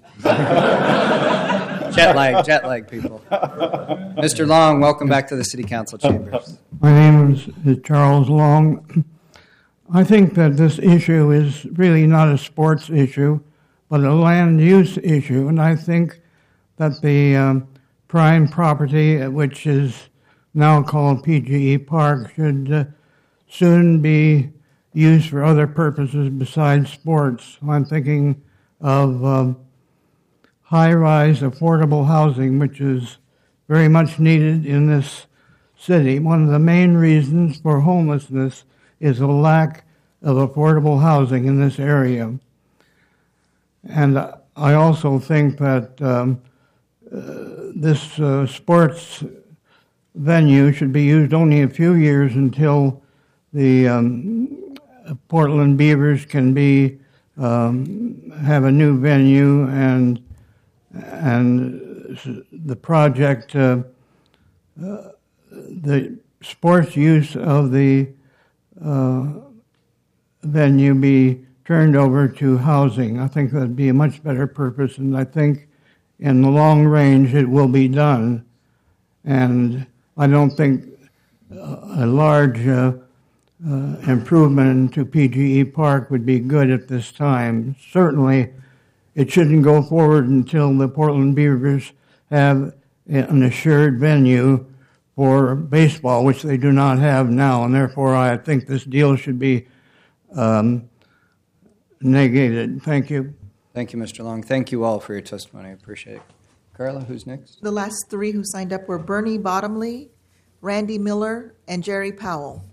jet lag, jet lag, people. Mister Long, welcome back to the City Council chambers. My name is, is Charles Long. I think that this issue is really not a sports issue, but a land use issue, and I think that the um, prime property, uh, which is now called P G E Park, should uh, soon be used for other purposes besides sports. I'm thinking of um, high-rise affordable housing, which is very much needed in this city. One of the main reasons for homelessness is a lack of affordable housing in this area. And I also think that um, uh, this uh, sports venue should be used only a few years until the um, Portland Beavers can be um, have a new venue, and and the project, uh, uh, the sports use of the uh, venue be turned over to housing. I think that would be a much better purpose, and I think in the long range it will be done. And I don't think a large uh, uh, improvement to P G E Park would be good at this time. Certainly, it shouldn't go forward until the Portland Beavers have an assured venue for baseball, which they do not have now, and therefore I think this deal should be um, negated. Thank you. Thank you, Mister Long. Thank you all for your testimony. I appreciate it. Carla, who's next? The last three who signed up were Bernie Bottomley, Randy Miller, and Jerry Powell.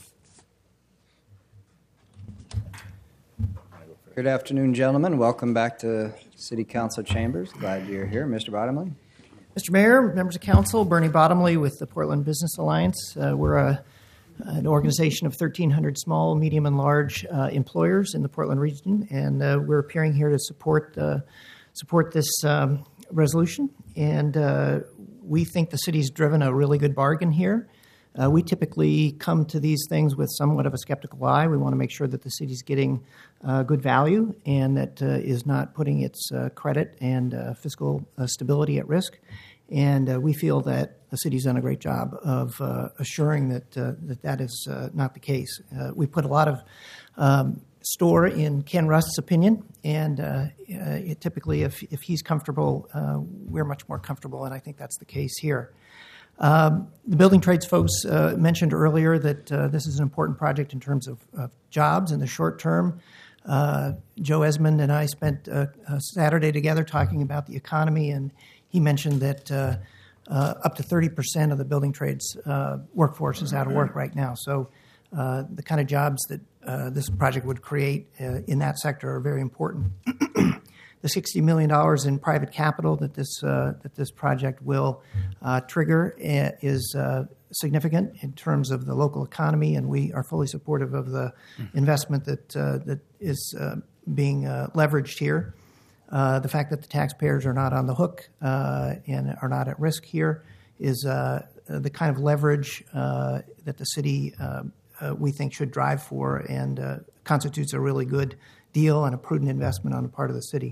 Good afternoon, gentlemen. Welcome back to City Council chambers. Glad you're here. Mister Bottomley. Mister Mayor, members of council, Bernie Bottomley with the Portland Business Alliance. Uh, we're a, an organization of thirteen hundred small, medium, and large uh, employers in the Portland region, and uh, we're appearing here to support uh, support this um, resolution. And uh, we think the city's driven a really good bargain here. Uh, we typically come to these things with somewhat of a skeptical eye. We want to make sure that the city's getting uh, good value and that uh, is not putting its uh, credit and uh, fiscal uh, stability at risk. And uh, we feel that the city's done a great job of uh, assuring that, uh, that that is uh, not the case. Uh, we put a lot of um, store in Ken Rust's opinion, and uh, uh, it typically, if, if he's comfortable, uh, we're much more comfortable, and I think that's the case here. Um, the building trades folks uh, mentioned earlier that uh, this is an important project in terms of, of jobs in the short term. Uh, Joe Esmond and I spent uh, a Saturday together talking about the economy, and he mentioned that uh, uh, up to thirty percent of the building trades uh, workforce is out of work right now. So uh, the kind of jobs that uh, this project would create uh, in that sector are very important. The sixty million dollars in private capital that this uh, that this project will uh, trigger is uh, significant in terms of the local economy, and we are fully supportive of the investment that uh, that is uh, being uh, leveraged here. Uh, the fact that the taxpayers are not on the hook uh, and are not at risk here is uh, the kind of leverage uh, that the city uh, uh, we think should drive for, and uh, constitutes a really good deal and a prudent investment on the part of the city.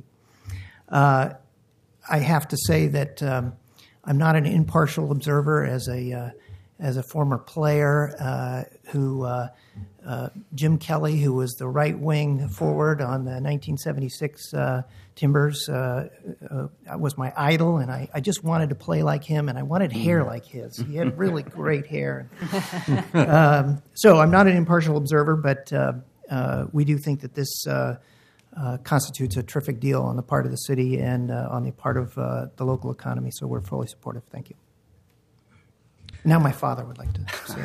Uh, I have to say that um, I'm not an impartial observer as a uh, as a former player uh, who uh, uh, Jim Kelly, who was the right wing forward on the nineteen seventy-six uh, Timbers, uh, uh, was my idol, and I, I just wanted to play like him, and I wanted hair like his. He had really great hair. um, so I'm not an impartial observer, but uh, uh, we do think that this. Uh, uh, constitutes a terrific deal on the part of the city and uh, on the part of uh, the local economy. So we're fully supportive. Thank you. Now my father would like to say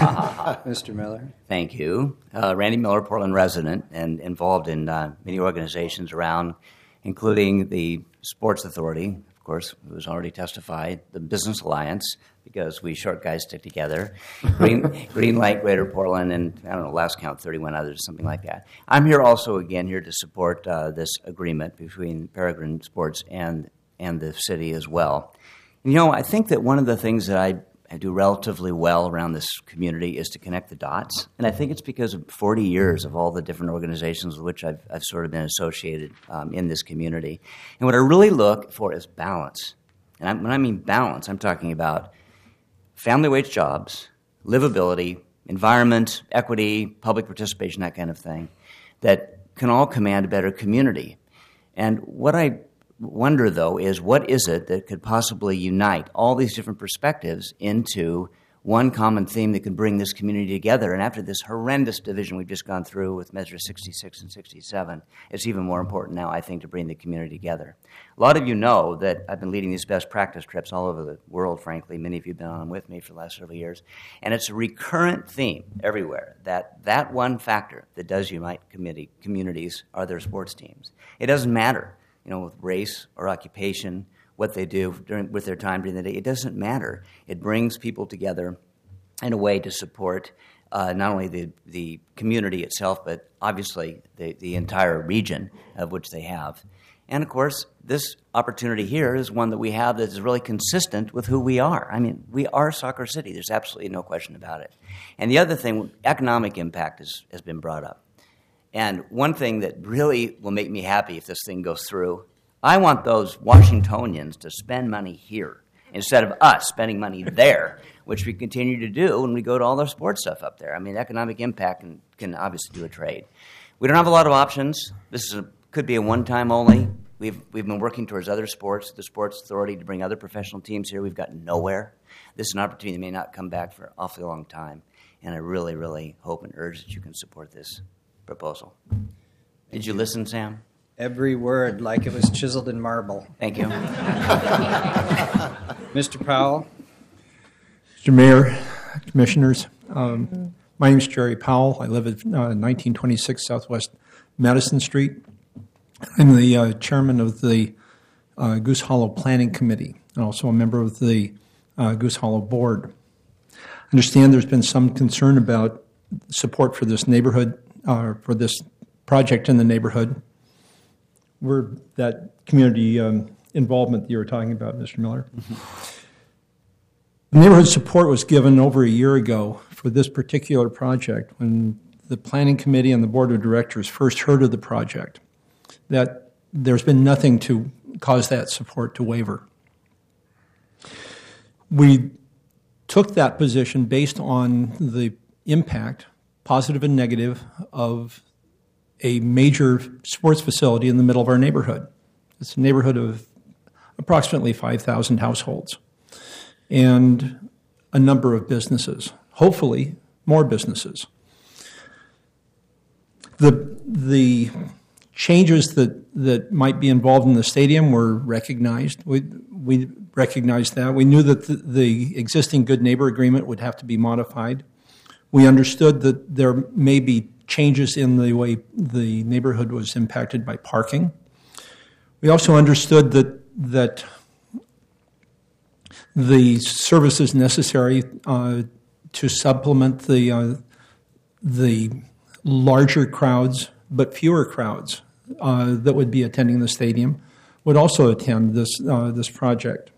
it. Mister Miller. Thank you. Uh, Randy Miller, Portland resident, and involved in uh, many organizations around, including the Sports Authority, of course, who has already testified, the Business Alliance, because we short guys stick together, Green, Green Light Greater Portland, and I don't know, last count, thirty-one others, something like that. I'm here also, again, here to support uh, this agreement between Peregrine Sports and, and the city as well. You know, I think that one of the things that I I do relatively well around this community is to connect the dots. And I think it's because of forty years of all the different organizations with which I've, I've sort of been associated um, in this community. And what I really look for is balance. And I'm, when I mean balance, I'm talking about family wage jobs, livability, environment, equity, public participation, that kind of thing, that can all command a better community. And what I wonder, though, is what is it that could possibly unite all these different perspectives into one common theme that could bring this community together? And after this horrendous division we've just gone through with Measure sixty-six and sixty-seven, it's even more important now, I think, to bring the community together. A lot of you know that I've been leading these best practice trips all over the world, frankly. Many of you have been on them with me for the last several years. And it's a recurrent theme everywhere that that one factor that does unite committee, communities are their sports teams. It doesn't matter, you know, with race or occupation, what they do during, with their time during the day. It doesn't matter. It brings people together in a way to support uh, not only the, the community itself, but obviously the, the entire region of which they have. And, of course, this opportunity here is one that we have that is really consistent with who we are. I mean, we are Soccer City. There's absolutely no question about it. And the other thing, economic impact is, has been brought up. And one thing that really will make me happy if this thing goes through, I want those Washingtonians to spend money here instead of us spending money there, which we continue to do when we go to all the sports stuff up there. I mean, economic impact can, can obviously do a trade. We don't have a lot of options. This is a, could be a one-time only. We've, we've been working towards other sports, the Sports Authority, to bring other professional teams here. We've gotten nowhere. This is an opportunity that may not come back for an awfully long time. And I really, really hope and urge that you can support this proposal. Did you listen, Sam? Every word, like it was chiseled in marble. Thank you. Mister Powell. Mister Mayor, Commissioners, um, my name is Jerry Powell. I live at uh, nineteen twenty-six Southwest Madison Street. I'm the uh, chairman of the uh, Goose Hollow Planning Committee and also a member of the uh, Goose Hollow Board. I understand there's been some concern about support for this neighborhood, uh, for this project in the neighborhood. We're that community um, involvement that you were talking about, Mister Miller. Mm-hmm. The neighborhood support was given over a year ago for this particular project when the Planning Committee and the Board of Directors first heard of the project. That there's been nothing to cause that support to waver. We took that position based on the impact, positive and negative, of a major sports facility in the middle of our neighborhood. It's a neighborhood of approximately five thousand households and a number of businesses, hopefully more businesses. The, the changes that, that might be involved in the stadium were recognized. We, we recognized that. We knew that the, the existing Good Neighbor Agreement would have to be modified. We understood that there may be changes in the way the neighborhood was impacted by parking. We also understood that that the services necessary uh, to supplement the uh, the larger crowds, but fewer crowds uh, that would be attending the stadium, would also attend this uh, this project.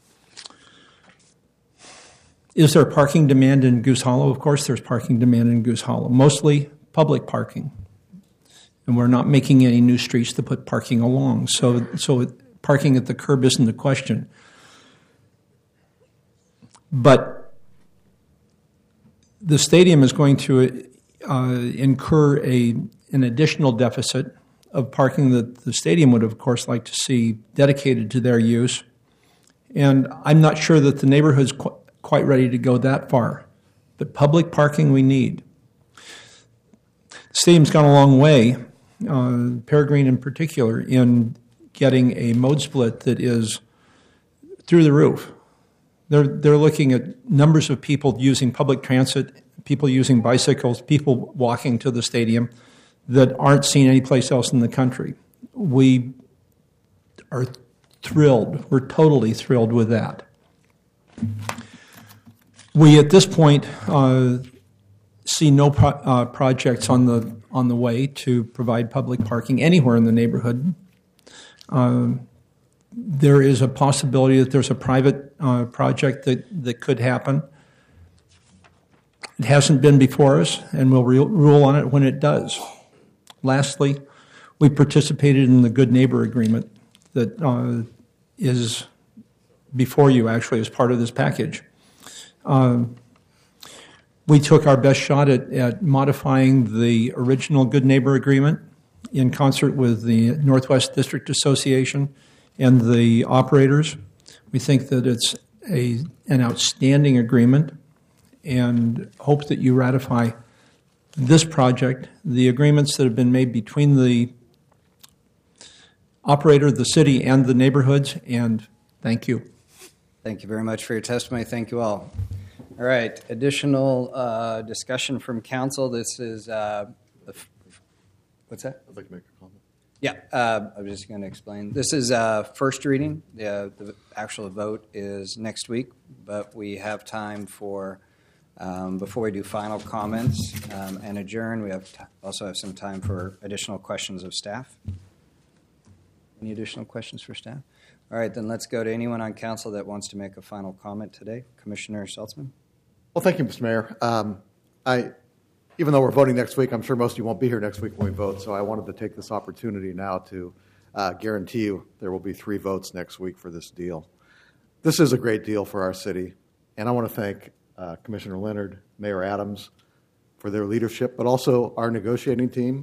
Is there parking demand in Goose Hollow? Of course, there's parking demand in Goose Hollow, mostly public parking, and we're not making any new streets to put parking along. So, so parking at the curb isn't the question. But the stadium is going to uh, incur a an additional deficit of parking that the stadium would, of course, like to see dedicated to their use. And I'm not sure that the neighborhood's qu- quite ready to go that far. But public parking we need. The stadium's gone a long way uh, Peregrine in particular, in getting a mode split that is through the roof. They're, they're looking at numbers of people using public transit, people using bicycles, people walking to the stadium that aren't seen anyplace else in the country. We are thrilled. We're totally thrilled with that. We, at this point, uh, see no pro- uh, projects on the on the way to provide public parking anywhere in the neighborhood. Uh, there is a possibility that there's a private uh, project that, that could happen. It hasn't been before us, and we'll re- rule on it when it does. Lastly, we participated in the Good Neighbor Agreement that uh, is before you, actually, as part of this package. Uh, we took our best shot at, at modifying the original Good Neighbor Agreement in concert with the Northwest District Association and the operators. We think that it's a, an outstanding agreement and hope that you ratify this project, the agreements that have been made between the operator, the city, and the neighborhoods, and thank you. Thank you very much for your testimony. Thank you all. All right, additional uh, discussion from council. This is, uh, the f- what's that? I'd like to make a comment. Yeah, uh, I was just going to explain. This is uh, first reading. The, the actual vote is next week, but we have time for, um, before we do final comments um, and adjourn, we have t- also have some time for additional questions of staff. Any additional questions for staff? All right, then let's go to anyone on council that wants to make a final comment today. Commissioner Saltzman. Well, thank you, Mister Mayor. Um, I, even though we're voting next week, I'm sure most of you won't be here next week when we vote, so I wanted to take this opportunity now to uh, guarantee you there will be three votes next week for this deal. This is a great deal for our city, and I want to thank uh, Commissioner Leonard, Mayor Adams for their leadership, but also our negotiating team,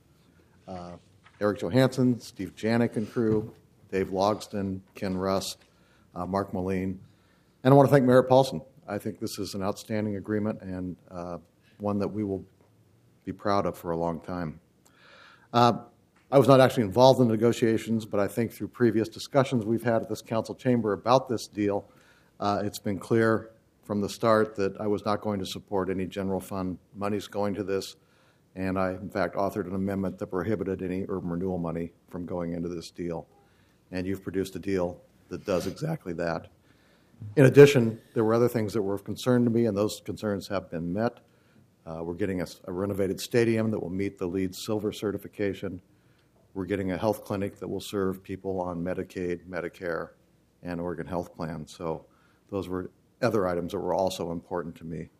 uh, Eric Johansson, Steve Janik and crew, Dave Logston, Ken Rust, uh, Mark Moline, and I want to thank Merritt Paulson. I think this is an outstanding agreement and uh, one that we will be proud of for a long time. Uh, I was not actually involved in the negotiations, but I think through previous discussions we've had at this council chamber about this deal, uh, it's been clear from the start that I was not going to support any general fund monies going to this, and I, in fact, authored an amendment that prohibited any urban renewal money from going into this deal. And you've produced a deal that does exactly that. In addition, there were other things that were of concern to me, and those concerns have been met. Uh, we're getting a, a renovated stadium that will meet the LEED Silver certification. We're getting a health clinic that will serve people on Medicaid, Medicare, and Oregon Health Plan. So those were other items that were also important to me.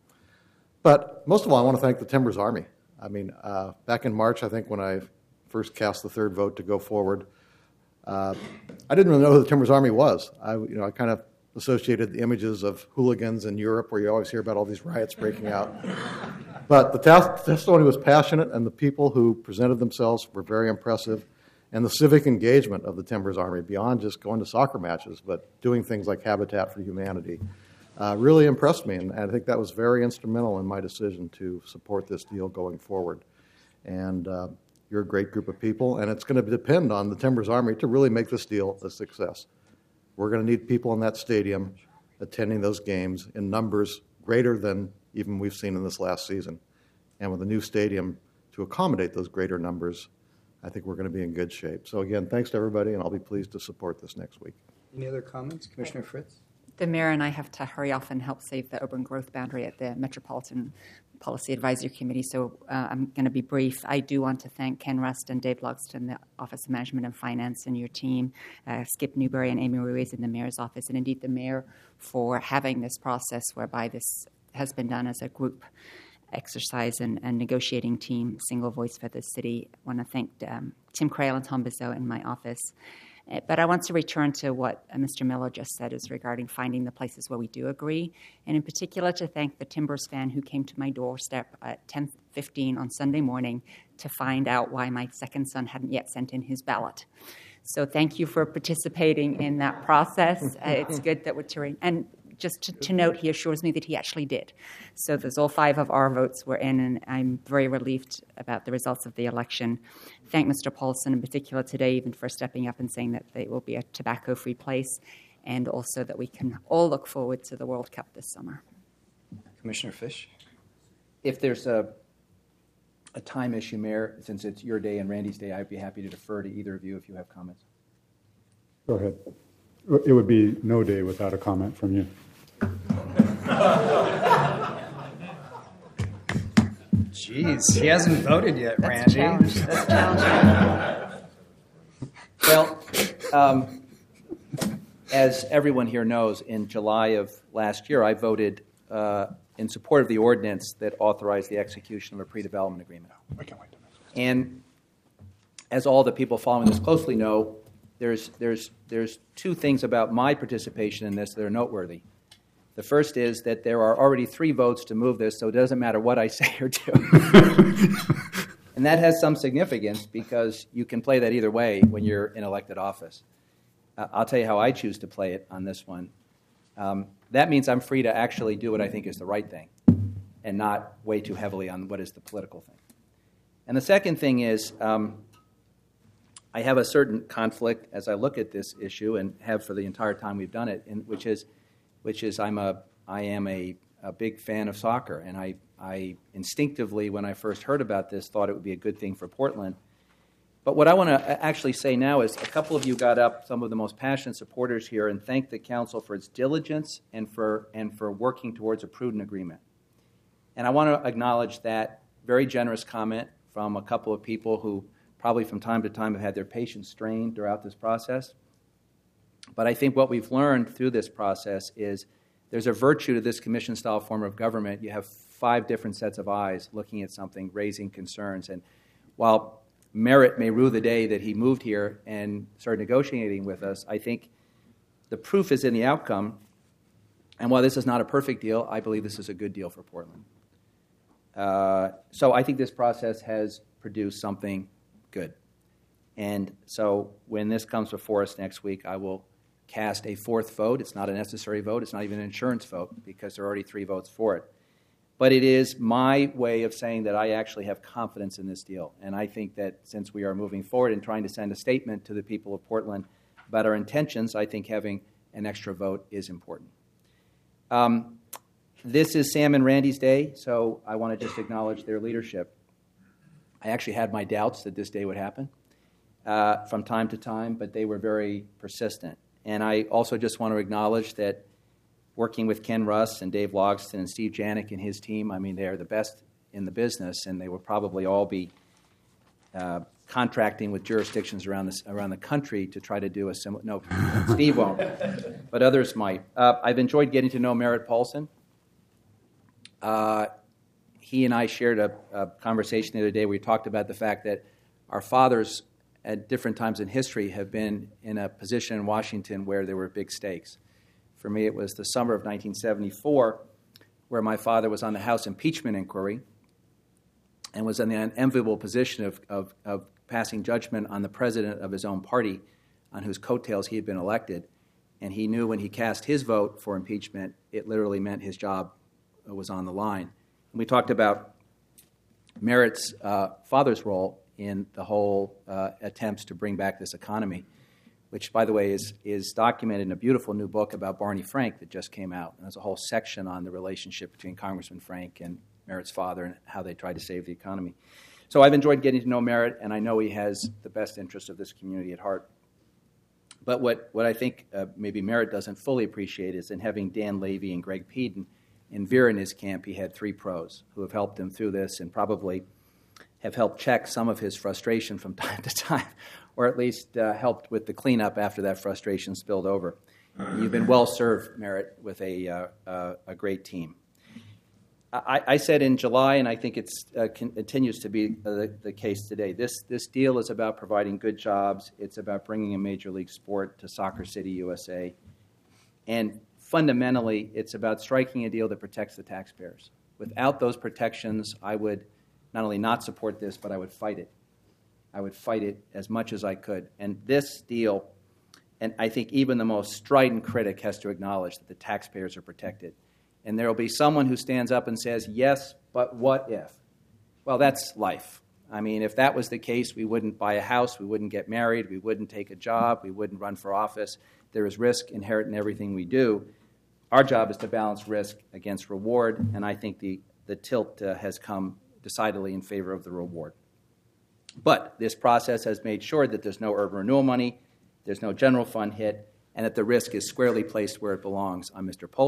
But most of all, I want to thank the Timbers Army. I mean, uh, back in March, I think when I first cast the third vote to go forward, uh, I didn't really know who the Timbers Army was. I, you know, I kind of associated the images of hooligans in Europe where you always hear about all these riots breaking out. But the tes- testimony was passionate, and the people who presented themselves were very impressive. And the civic engagement of the Timbers Army, beyond just going to soccer matches, but doing things like Habitat for Humanity, uh, really impressed me. And I think that was very instrumental in my decision to support this deal going forward. And uh, you're a great group of people, and it's going to depend on the Timbers Army to really make this deal a success. We're going to need people in that stadium attending those games in numbers greater than even we've seen in this last season. And with a new stadium to accommodate those greater numbers, I think we're going to be in good shape. So again, thanks to everybody, and I'll be pleased to support this next week. Any other comments? Commissioner Fritz? The mayor and I have to hurry off and help save the urban growth boundary at the Metropolitan Policy Advisory Committee, so uh, I'm going to be brief. I do want to thank Ken Rust and Dave Logston, the Office of Management and Finance, and your team, uh, Skip Newberry and Amy Ruiz in the mayor's office, and indeed the mayor for having this process whereby this has been done as a group exercise and, and negotiating team, single voice for the city. I want to thank um, Tim Crail and Tom Bizot in my office. But I want to return to what Mister Miller just said is regarding finding the places where we do agree, and in particular to thank the Timbers fan who came to my doorstep at ten fifteen on Sunday morning to find out why my second son hadn't yet sent in his ballot. So thank you for participating in that process. Uh, it's good that we're touring. And just to, to note, he assures me that he actually did. So there's all five of our votes were in, and I'm very relieved about the results of the election. Thank Mister Paulson in particular today, even for stepping up and saying that it will be a tobacco-free place, and also that we can all look forward to the World Cup this summer. Commissioner Fish? If there's a, a time issue, Mayor, since it's your day and Randy's day, I'd be happy to defer to either of you if you have comments. Go ahead. It would be no day without a comment from you. Jeez, he hasn't voted yet, That's Randy. a challenge. That's a challenge. Well, um, as everyone here knows, in July of last year, I voted uh, in support of the ordinance that authorized the execution of a pre-development agreement. And as all the people following this closely know, there's, there's, there's two things about my participation in this that are noteworthy. The first is that there are already three votes to move this, so it doesn't matter what I say or do. And that has some significance because you can play that either way when you're in elected office. Uh, I'll tell you how I choose to play it on this one. Um, that means I'm free to actually do what I think is the right thing and not weigh too heavily on what is the political thing. And the second thing is um, I have a certain conflict as I look at this issue and have for the entire time we've done it, in, which is, which is I'm a, I am a, a big fan of soccer, and I, I instinctively, when I first heard about this, thought it would be a good thing for Portland. But what I want to actually say now is a couple of you got up, some of the most passionate supporters here, and thanked the council for its diligence and for, and for working towards a prudent agreement. And I want to acknowledge that very generous comment from a couple of people who probably from time to time have had their patience strained throughout this process. But I think what we've learned through this process is there's a virtue to this commission-style form of government. You have five different sets of eyes looking at something, raising concerns. And while Merritt may rue the day that he moved here and started negotiating with us, I think the proof is in the outcome. And while this is not a perfect deal, I believe this is a good deal for Portland. Uh, so I think this process has produced something good. And so when this comes before us next week, I will cast a fourth vote. It's not a necessary vote. It's not even an insurance vote because there are already three votes for it. But it is my way of saying that I actually have confidence in this deal. And I think that since we are moving forward and trying to send a statement to the people of Portland about our intentions, I think having an extra vote is important. Um, this is Sam and Randy's day, so I want to just acknowledge their leadership. I actually had my doubts that this day would happen uh, from time to time, but they were very persistent. And I also just want to acknowledge that working with Ken Russ and Dave Logston and Steve Janik and his team, I mean, they are the best in the business, and they will probably all be uh, contracting with jurisdictions around this, around the country to try to do a similar. No, Steve won't, but others might. Uh, I've enjoyed getting to know Merritt Paulson. Uh, he and I shared a, a conversation the other day where we talked about the fact that our fathers at different times in history have been in a position in Washington where there were big stakes. For me, it was the summer of nineteen seventy-four where my father was on the House impeachment inquiry and was in the unenviable position of, of, of passing judgment on the president of his own party on whose coattails he had been elected. And he knew when he cast his vote for impeachment, it literally meant his job was on the line. And we talked about Merritt's uh, father's role in the whole uh, attempts to bring back this economy, which, by the way, is, is documented in a beautiful new book about Barney Frank that just came out. And there's a whole section on the relationship between Congressman Frank and Merritt's father and how they tried to save the economy. So I've enjoyed getting to know Merritt, and I know he has the best interest of this community at heart. But what, what I think uh, maybe Merritt doesn't fully appreciate is in having Dan Levy and Greg Peden and Vera in his camp, he had three pros who have helped him through this and probably have helped check some of his frustration from time to time, or at least uh, helped with the cleanup after that frustration spilled over. You've been well served, Merritt, with a, uh, uh, a great team. I, I said in July, and I think it uh, continues to be the, the case today, this, this deal is about providing good jobs. It's about bringing a major league sport to Soccer City, U S A. And fundamentally, it's about striking a deal that protects the taxpayers. Without those protections, I would not only not support this, but I would fight it. I would fight it as much as I could. And this deal And I think even the most strident critic has to acknowledge that the taxpayers are protected. And there will be someone who stands up and says, yes, but what if? Well, that's life. I mean, if that was the case, we wouldn't buy a house, we wouldn't get married, we wouldn't take a job, we wouldn't run for office. There is risk inherent in everything we do. Our job is to balance risk against reward, and I think the, the tilt uh, has come decidedly in favor of the reward. But this process has made sure that there's no urban renewal money, there's no general fund hit, and that the risk is squarely placed where it belongs on Mister Pol-